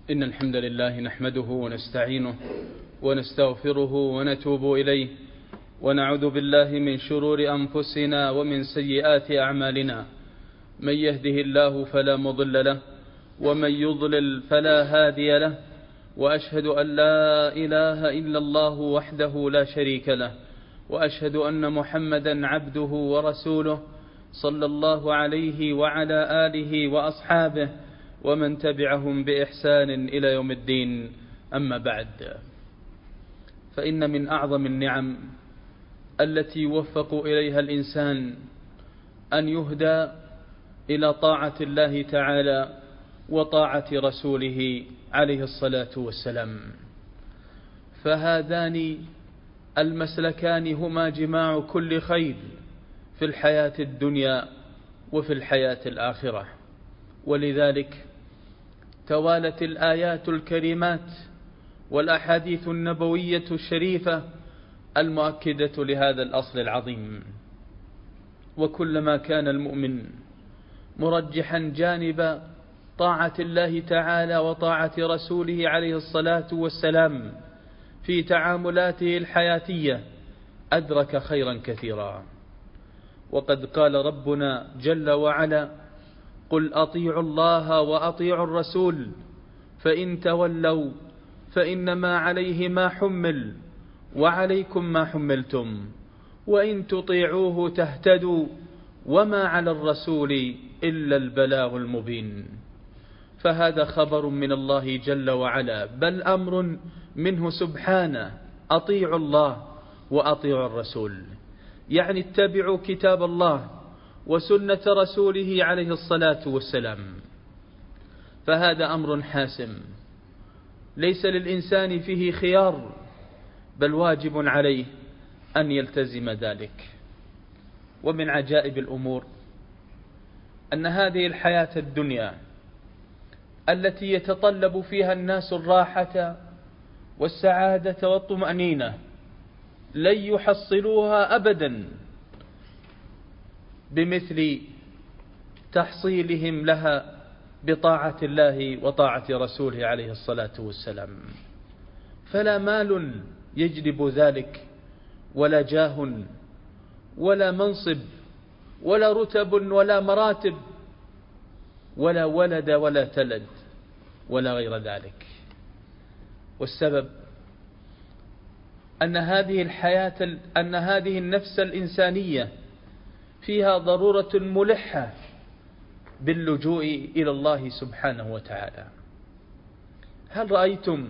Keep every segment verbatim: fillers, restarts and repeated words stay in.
إن الحمد لله نحمده ونستعينه ونستغفره ونتوب إليه ونعوذ بالله من شرور أنفسنا ومن سيئات أعمالنا. من يهده الله فلا مضل له ومن يضلل فلا هادي له، وأشهد أن لا إله إلا الله وحده لا شريك له، وأشهد أن محمدا عبده ورسوله صلى الله عليه وعلى آله وأصحابه ومن تبعهم بإحسان إلى يوم الدين. أما بعد، فإن من أعظم النعم التي يوفق إليها الإنسان أن يهدى إلى طاعة الله تعالى وطاعة رسوله عليه الصلاة والسلام، فهذان المسلكان هما جماع كل خير في الحياة الدنيا وفي الحياة الآخرة. ولذلك توالت الآيات الكريمات والأحاديث النبوية الشريفة المؤكدة لهذا الأصل العظيم. وكلما كان المؤمن مرجحا جانب طاعة الله تعالى وطاعة رسوله عليه الصلاة والسلام في تعاملاته الحياتية أدرك خيرا كثيرا. وقد قال ربنا جل وعلا: قل أطيعوا الله وأطيعوا الرسول فإن تولوا فإنما عليه ما حمل وعليكم ما حملتم وإن تطيعوه تهتدوا وما على الرسول إلا البلاغ المبين. فهذا خبر من الله جل وعلا، بل أمر منه سبحانه: أطيعوا الله وأطيعوا الرسول، يعني اتبعوا كتاب الله وسنة رسوله عليه الصلاة والسلام. فهذا أمر حاسم ليس للإنسان فيه خيار، بل واجب عليه أن يلتزم ذلك. ومن عجائب الأمور أن هذه الحياة الدنيا التي يتطلب فيها الناس الراحة والسعادة والطمأنينة لن يحصلوها أبدا بمثل تحصيلهم لها بطاعة الله وطاعة رسوله عليه الصلاة والسلام. فلا مال يجلب ذلك، ولا جاه، ولا منصب، ولا رتب، ولا مراتب، ولا ولد ولا تلد، ولا غير ذلك. والسبب أن هذه الحياة أن هذه النفس الإنسانية فيها ضرورة ملحة باللجوء إلى الله سبحانه وتعالى. هل رأيتم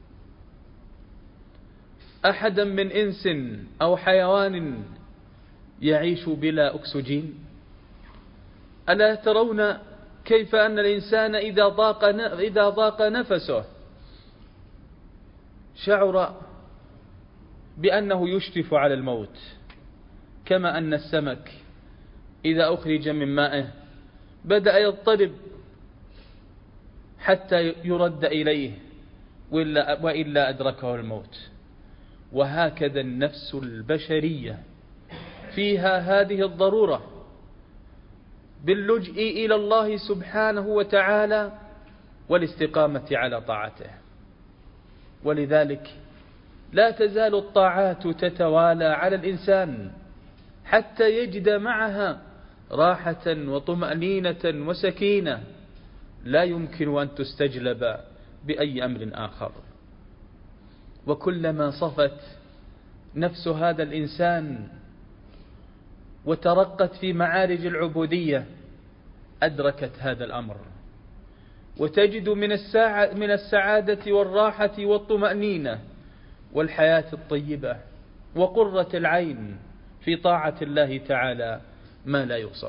أحدا من إنس أو حيوان يعيش بلا أكسجين؟ ألا ترون كيف أن الإنسان إذا ضاق إذا ضاق نفسه شعر بأنه يشرف على الموت، كما أن السمك إذا أخرج من مائه بدأ يضطرب حتى يرد إليه وإلا أدركه الموت. وهكذا النفس البشرية فيها هذه الضرورة باللجء إلى الله سبحانه وتعالى والاستقامة على طاعته. ولذلك لا تزال الطاعات تتوالى على الإنسان حتى يجد معها راحة وطمأنينة وسكينة لا يمكن أن تستجلب بأي أمر آخر. وكلما صفت نفس هذا الإنسان وترقت في معارج العبودية أدركت هذا الأمر، وتجد من الساعة من السعادة والراحة والطمأنينة والحياة الطيبة وقرة العين في طاعة الله تعالى ما لا يوصف.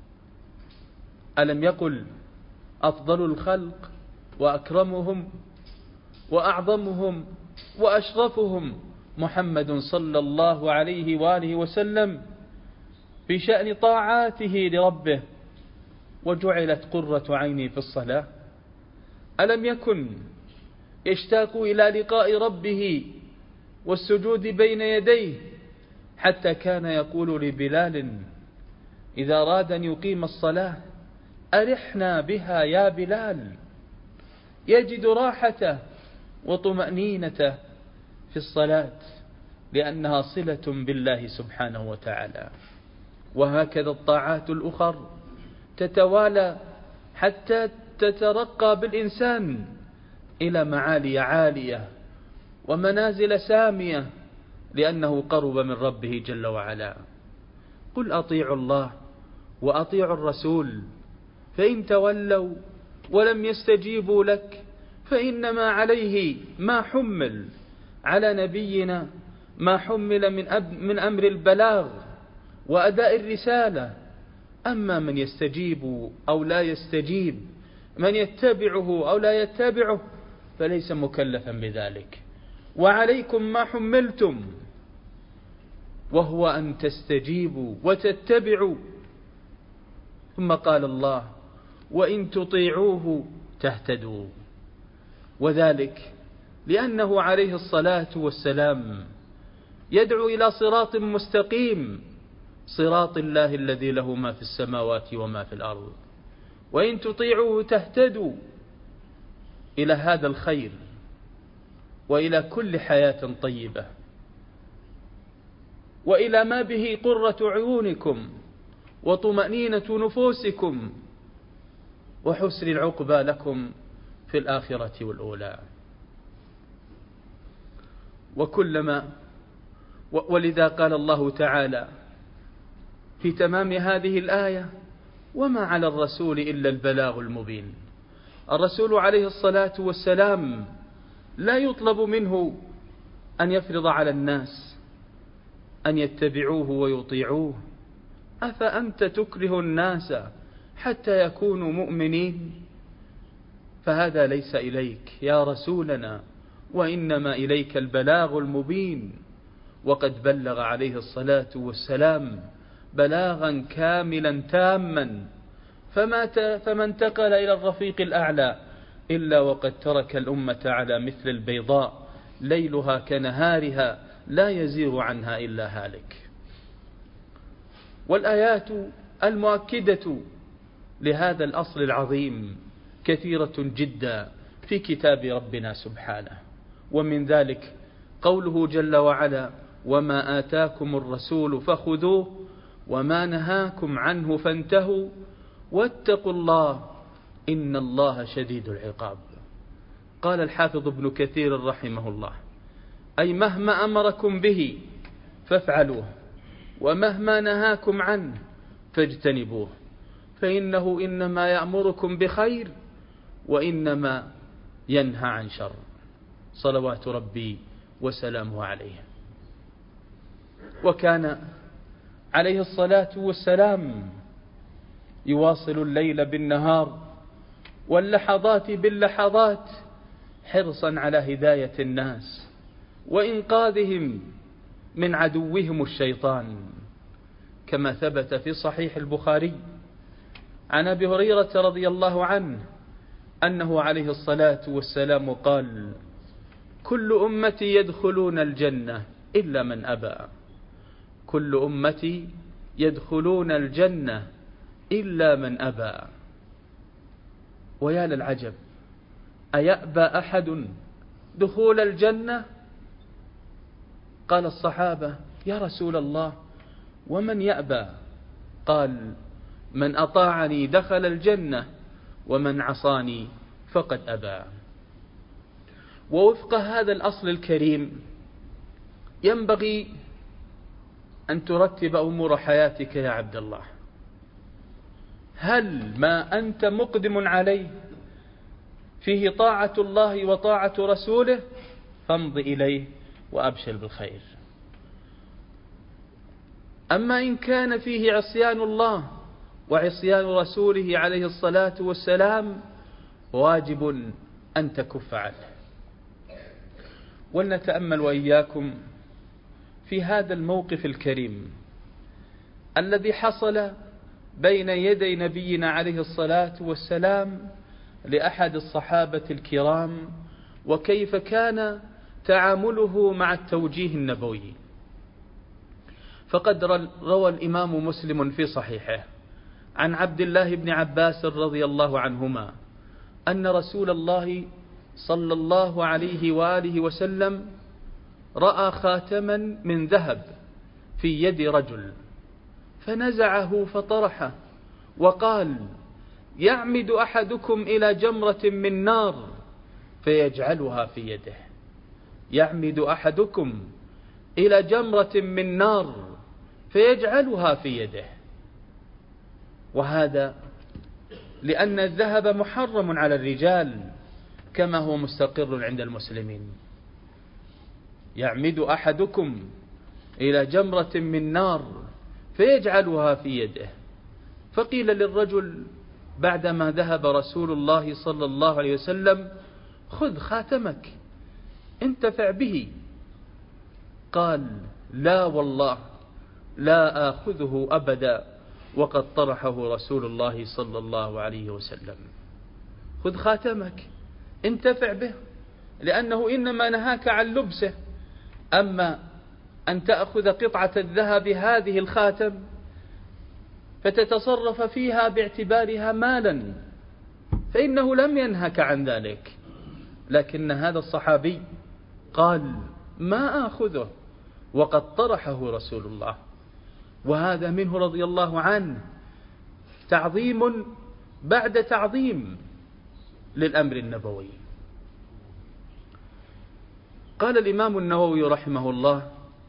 ألم يقل: أفضل الخلق وأكرمهم وأعظمهم وأشرفهم محمد صلى الله عليه وآله وسلم في شأن طاعاته لربه، وجعلت قرة عيني في الصلاة. ألم يكن يشتاق إلى لقاء ربه والسجود بين يديه، حتى كان يقول لبلال إذا أراد أن يقيم الصلاة: أرحنا بها يا بلال. يجد راحته وطمأنينته في الصلاة، لأنها صلة بالله سبحانه وتعالى. وهكذا الطاعات الأخر تتوالى حتى تترقى بالإنسان إلى معالي عالية ومنازل سامية، لأنه قرب من ربه جل وعلا. قل أطيعوا الله وأطيعوا الرسول، فإن تولوا ولم يستجيبوا لك فإنما عليه ما حمل، على نبينا ما حمل من, أب من أمر البلاغ وأداء الرسالة. أما من يستجيب أو لا يستجيب، من يتبعه أو لا يتبعه، فليس مكلفا بذلك. وعليكم ما حملتم، وهو أن تستجيبوا وتتبعوا. ثم قال الله: وإن تطيعوه تهتدوا. وذلك لأنه عليه الصلاة والسلام يدعو إلى صراط مستقيم، صراط الله الذي له ما في السماوات وما في الأرض. وإن تطيعوه تهتدوا إلى هذا الخير وإلى كل حياة طيبة، وإلى ما به قرة عيونكم وطمأنينة نفوسكم وحسن العقبى لكم في الآخرة والأولى. وكلما ولذا قال الله تعالى في تمام هذه الآية: وما على الرسول إلا البلاغ المبين. الرسول عليه الصلاة والسلام لا يطلب منه أن يفرض على الناس أن يتبعوه ويطيعوه. أفأنت تكره الناس حتى يكونوا مؤمنين؟ فهذا ليس إليك يا رسولنا، وإنما إليك البلاغ المبين. وقد بلغ عليه الصلاة والسلام بلاغا كاملا تاما، فما فما انتقل إلى الرفيق الأعلى إلا وقد ترك الأمة على مثل البيضاء ليلها كنهارها لا يزيغ عنها إلا هالك. والآيات المؤكدة لهذا الأصل العظيم كثيرة جدا في كتاب ربنا سبحانه. ومن ذلك قوله جل وعلا: وما آتاكم الرسول فخذوه وما نهاكم عنه فانتهوا واتقوا الله إن الله شديد العقاب. قال الحافظ ابن كثير رحمه الله: أي مهما أمركم به فافعلوه، ومهما نهاكم عنه فاجتنبوه، فإنه إنما يأمركم بخير وإنما ينهى عن شر، صلوات ربي وسلامه عليه. وكان عليه الصلاة والسلام يواصل الليل بالنهار واللحظات باللحظات حرصا على هداية الناس وإنقاذهم من عدوهم الشيطان، كما ثبت في صحيح البخاري عن أبي هريرة رضي الله عنه أنه عليه الصلاة والسلام قال: كل أمتي يدخلون الجنة إلا من أبى، كل أمتي يدخلون الجنة إلا من أبى. ويا للعجب، أيأبى أحد دخول الجنة؟ قال الصحابة: يا رسول الله ومن يأبى؟ قال: من أطاعني دخل الجنة ومن عصاني فقد أبى. ووفق هذا الأصل الكريم ينبغي أن ترتب أمور حياتك يا عبد الله. هل ما أنت مقدم عليه فيه طاعة الله وطاعة رسوله فامض إليه وأبشر بالخير. أما إن كان فيه عصيان الله وعصيان رسوله عليه الصلاة والسلام واجب أن تكف عنه. ولنتأمل وإياكم في هذا الموقف الكريم الذي حصل بين يدي نبينا عليه الصلاة والسلام لأحد الصحابة الكرام، وكيف كان تعامله مع التوجيه النبوي. فقد روى الإمام مسلم في صحيحه عن عبد الله بن عباس رضي الله عنهما أن رسول الله صلى الله عليه وآله وسلم رأى خاتما من ذهب في يد رجل فنزعه فطرحه وقال: يعمد أحدكم إلى جمرة من نار فيجعلها في يده. يعمد أحدكم إلى جمرة من نار فيجعلها في يده. وهذا لأن الذهب محرم على الرجال كما هو مستقر عند المسلمين. يعمد أحدكم إلى جمرة من نار فيجعلها في يده. فقيل للرجل بعدما ذهب رسول الله صلى الله عليه وسلم: خذ خاتمك انتفع به. قال: لا والله لا آخذه أبدا وقد طرحه رسول الله صلى الله عليه وسلم. خذ خاتمك انتفع به، لأنه إنما نهاك عن لبسه. أما أن تأخذ قطعة الذهب هذه الخاتم فتتصرف فيها باعتبارها مالا فإنه لم ينهك عن ذلك. لكن هذا الصحابي قال: ما آخذه وقد طرحه رسول الله. وهذا منه رضي الله عنه تعظيم بعد تعظيم للأمر النبوي. قال الإمام النووي رحمه الله: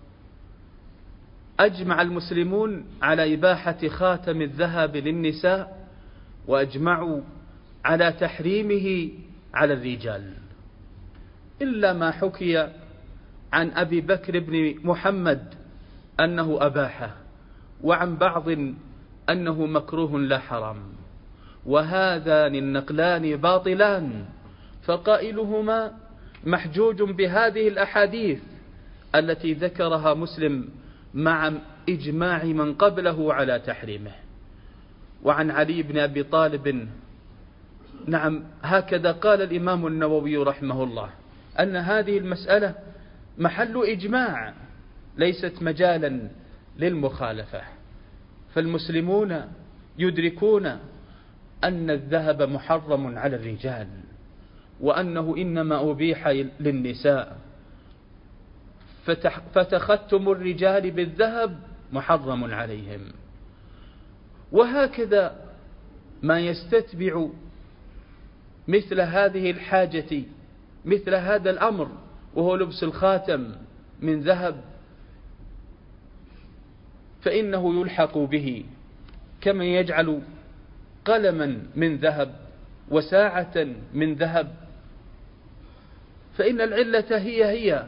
أجمع المسلمون على إباحة خاتم الذهب للنساء، وأجمعوا على تحريمه على الرجال، إلا ما حكي عن أبي بكر بن محمد أنه أباحه، وعن بعض أنه مكروه لا حرام. وهذان النقلان باطلان، فقائلهما محجوج بهذه الأحاديث التي ذكرها مسلم مع إجماع من قبله على تحريمه. وعن علي بن أبي طالب، نعم هكذا قال الإمام النووي رحمه الله، أن هذه المسألة محل إجماع ليست مجالا للمخالفة. فالمسلمون يدركون أن الذهب محرم على الرجال، وأنه إنما أبيح للنساء، فتختم الرجال بالذهب محرم عليهم. وهكذا ما يستتبع مثل هذه الحاجة، مثل هذا الأمر، وهو لبس الخاتم من ذهب، فإنه يلحق به كما يجعل قلما من ذهب وساعة من ذهب، فإن العلة هي هي.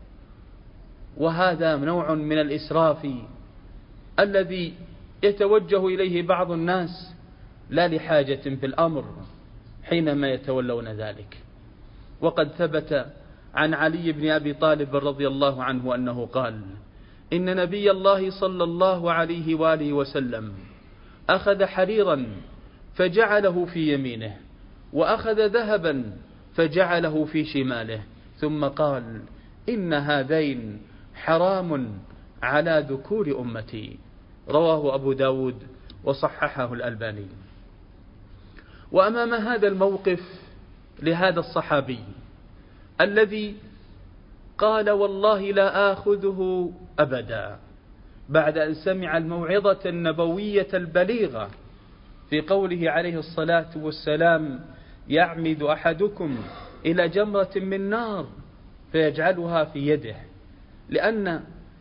وهذا نوع من الإسراف الذي يتوجه إليه بعض الناس لا لحاجة في الأمر حينما يتولون ذلك. وقد ثبت عن علي بن أبي طالب رضي الله عنه أنه قال: إن نبي الله صلى الله عليه وآله وسلم أخذ حريرا فجعله في يمينه، وأخذ ذهبا فجعله في شماله، ثم قال: إن هذين حرام على ذكور أمتي. رواه أبو داود وصححه الألباني. وأمام هذا الموقف لهذا الصحابي الذي قال: والله لا آخذه أبدا، بعد أن سمع الموعظة النبوية البليغة في قوله عليه الصلاة والسلام: يعمد أحدكم إلى جمرة من نار فيجعلها في يده. لأن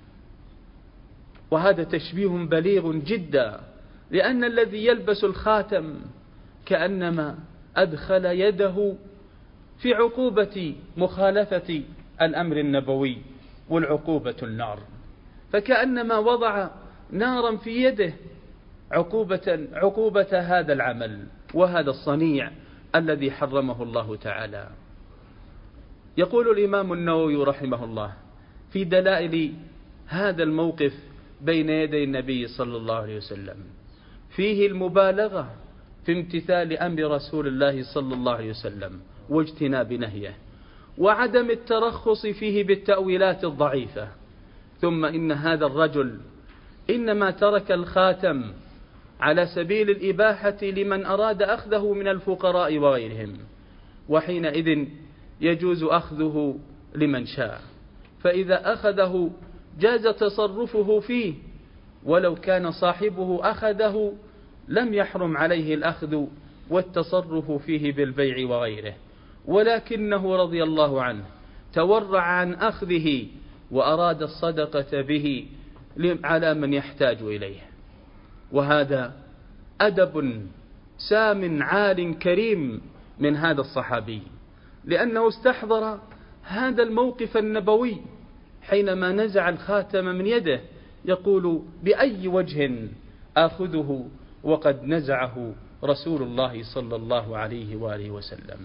وهذا تشبيه بليغ جدا، لأن الذي يلبس الخاتم كأنما أدخل يده في عقوبة مخالفة الأمر النبوي، والعقوبة النار، فكأنما وضع نارا في يده عقوبة, عقوبة هذا العمل وهذا الصنيع الذي حرمه الله تعالى. يقول الإمام النووي رحمه الله في دلائل هذا الموقف بين يدي النبي صلى الله عليه وسلم: فيه المبالغة في امتثال أمر رسول الله صلى الله عليه وسلم واجتناب نهيه، وعدم الترخص فيه بالتأويلات الضعيفة. ثم إن هذا الرجل إنما ترك الخاتم على سبيل الإباحة لمن أراد أخذه من الفقراء وغيرهم، وحينئذ يجوز أخذه لمن شاء، فإذا أخذه جاز تصرفه فيه، ولو كان صاحبه أخذه لم يحرم عليه الأخذ والتصرف فيه بالبيع وغيره، ولكنه رضي الله عنه تورع عن أخذه وأراد الصدقة به على من يحتاج إليه. وهذا أدب سام عال كريم من هذا الصحابي، لأنه استحضر هذا الموقف النبوي حينما نزع الخاتم من يده، يقول بأي وجه آخذه وقد نزعه رسول الله صلى الله عليه وآله وسلم.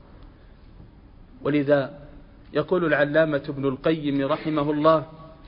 ولذا يقول العلامة ابن القيم رحمه الله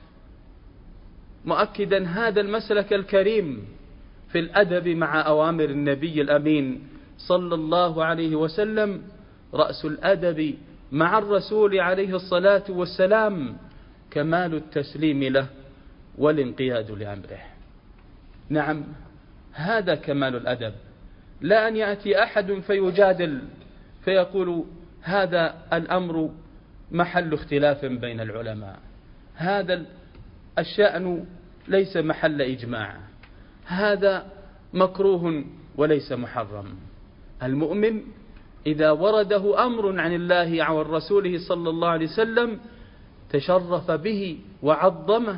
مؤكدا هذا المسلك الكريم في الأدب مع أوامر النبي الأمين صلى الله عليه وسلم: رأس الأدب مع الرسول عليه الصلاة والسلام كمال التسليم له والانقياد لأمره. نعم، هذا كمال الأدب، لا أن يأتي أحد فيجادل فيقول هذا الأمر محل اختلاف بين العلماء، هذا الشأن ليس محل إجماع، هذا مكروه وليس محرم. المؤمن إذا ورده أمر عن الله أو رسوله صلى الله عليه وسلم تشرف به وعظمه.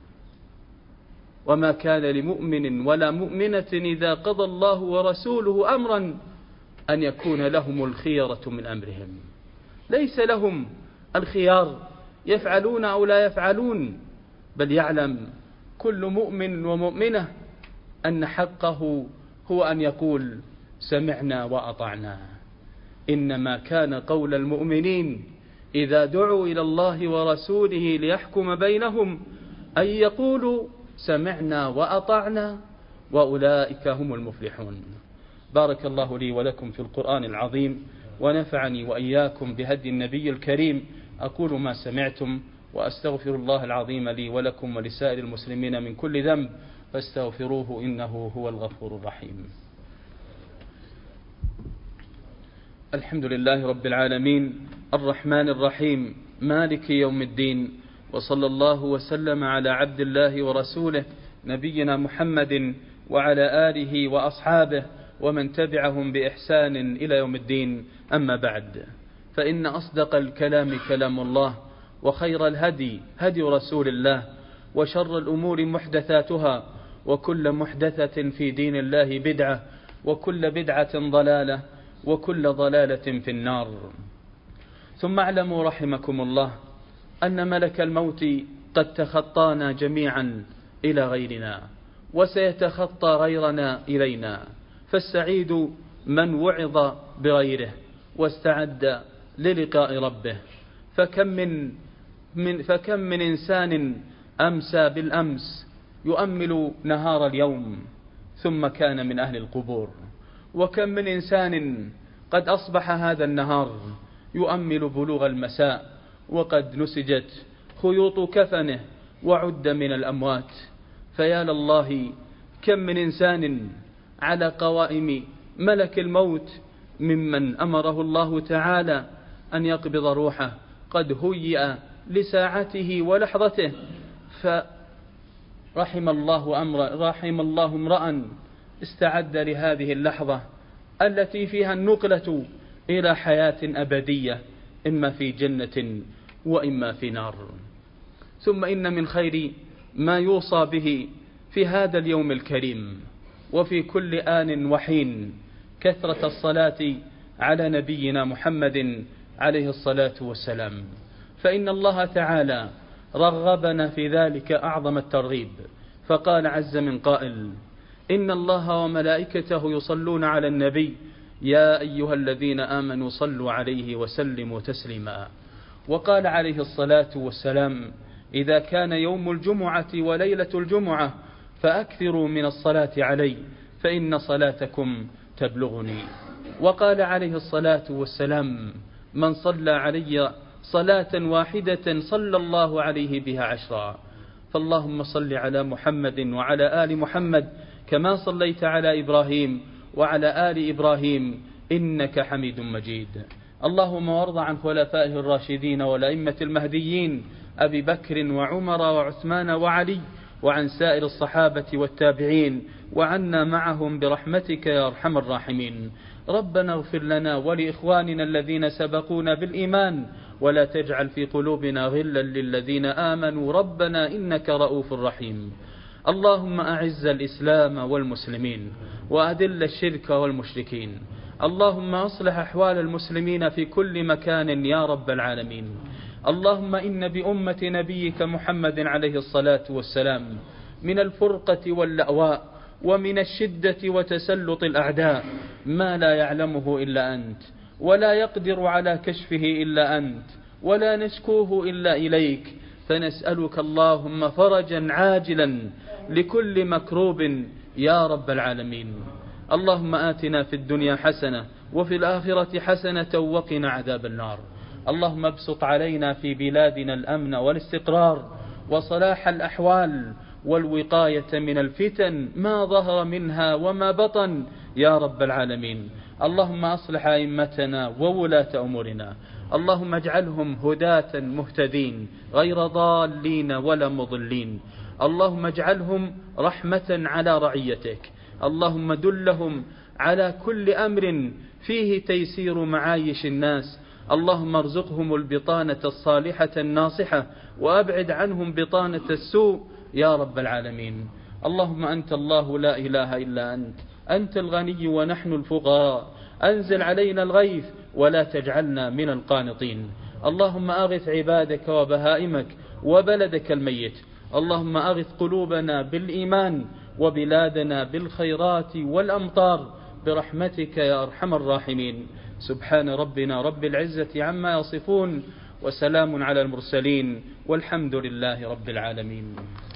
وما كان لمؤمن ولا مؤمنة إذا قضى الله ورسوله أمرا أن يكون لهم الخيرة من أمرهم. ليس لهم الخيار يفعلون أو لا يفعلون، بل يعلم كل مؤمن ومؤمنة أن حقه هو أن يقول سمعنا وأطعنا. إنما كان قول المؤمنين إذا دعوا إلى الله ورسوله ليحكم بينهم أن يقولوا سمعنا وأطعنا، وأولئك هم المفلحون. بارك الله لي ولكم في القرآن العظيم، ونفعني وإياكم بهدي النبي الكريم. أقول ما سمعتم، وأستغفر الله العظيم لي ولكم ولسائر المسلمين من كل ذنب، فاستغفروه إنه هو الغفور الرحيم. الحمد لله رب العالمين الرحمن الرحيم مالك يوم الدين، وصلى الله وسلم على عبد الله ورسوله نبينا محمد وعلى آله وأصحابه ومن تبعهم بإحسان إلى يوم الدين. أما بعد، فإن أصدق الكلام كلام الله، وخير الهدي هدي رسول الله، وشر الأمور محدثاتها، وكل محدثة في دين الله بدعة، وكل بدعة ضلالة، وكل ضلالة في النار. ثم اعلموا رحمكم الله أن ملك الموت قد تخطانا جميعا إلى غيرنا، وسيتخطى غيرنا إلينا، فالسعيد من وعظ بغيره واستعد للقاء ربه. فكم من, من, فكم من إنسان أمسى بالأمس يؤمل نهار اليوم ثم كان من أهل القبور، وكم من إنسان قد أصبح هذا النهار يؤمل بلوغ المساء وقد نسجت خيوط كفنه وعد من الأموات. فيا لله كم من إنسان على قوائم ملك الموت ممن أمره الله تعالى أن يقبض روحه قد هيئ لساعته ولحظته، فرحم الله أمر رحم الله امرأ استعد لهذه اللحظة التي فيها النقلة إلى حياة أبدية، إما في جنة وإما في نار. ثم إن من خير ما يوصى به في هذا اليوم الكريم وفي كل آن وحين كثرة الصلاة على نبينا محمد عليه الصلاة والسلام، فإن الله تعالى رغبنا في ذلك أعظم الترغيب، فقال عز من قائل: إن الله وملائكته يصلون على النبي يا أيها الذين آمنوا صلوا عليه وسلموا تسليما. وقال عليه الصلاة والسلام: إذا كان يوم الجمعة وليلة الجمعة فأكثروا من الصلاة علي فإن صلاتكم تبلغني. وقال عليه الصلاة والسلام: من صلى علي صلاة واحدة صلى الله عليه بها عشرا. فاللهم صل على محمد وعلى آل محمد كما صليت على إبراهيم وعلى آل إبراهيم إنك حميد مجيد. اللهم وارض عن خلفائه الراشدين والأئمة المهديين أبي بكر وعمر وعثمان وعلي، وعن سائر الصحابة والتابعين، وعنا معهم برحمتك يا أرحم الراحمين. ربنا اغفر لنا ولإخواننا الذين سبقونا بالإيمان، ولا تجعل في قلوبنا غلا للذين آمنوا ربنا إنك رؤوف رحيم. اللهم أعز الإسلام والمسلمين، وأذل الشرك والمشركين. اللهم أصلح أحوال المسلمين في كل مكان يا رب العالمين. اللهم إن بأمة نبيك محمد عليه الصلاة والسلام من الفرقة واللأواء ومن الشدة وتسلط الأعداء ما لا يعلمه إلا أنت، ولا يقدر على كشفه إلا أنت، ولا نشكوه إلا إليك، فنسألك اللهم فرجا عاجلا لكل مكروب يا رب العالمين. اللهم آتنا في الدنيا حسنة وفي الآخرة حسنة وقنا عذاب النار. اللهم ابسط علينا في بلادنا الأمن والاستقرار وصلاح الأحوال والوقاية من الفتن ما ظهر منها وما بطن يا رب العالمين. اللهم أصلح أئمتنا وولاة أمورنا، اللهم اجعلهم هداة مهتدين غير ضالين ولا مضلين. اللهم اجعلهم رحمة على رعيتك، اللهم دلهم على كل أمر فيه تيسير معايش الناس. اللهم ارزقهم البطانة الصالحة الناصحة، وأبعد عنهم بطانة السوء يا رب العالمين. اللهم أنت الله لا إله إلا أنت، أنت الغني ونحن الفقراء، أنزل علينا الغيث ولا تجعلنا من القانطين. اللهم أغث عبادك وبهائمك وبلدك الميت. اللهم أغث قلوبنا بالإيمان وبلادنا بالخيرات والأمطار برحمتك يا أرحم الراحمين. سبحان ربنا رب العزة عما يصفون، وسلام على المرسلين، والحمد لله رب العالمين.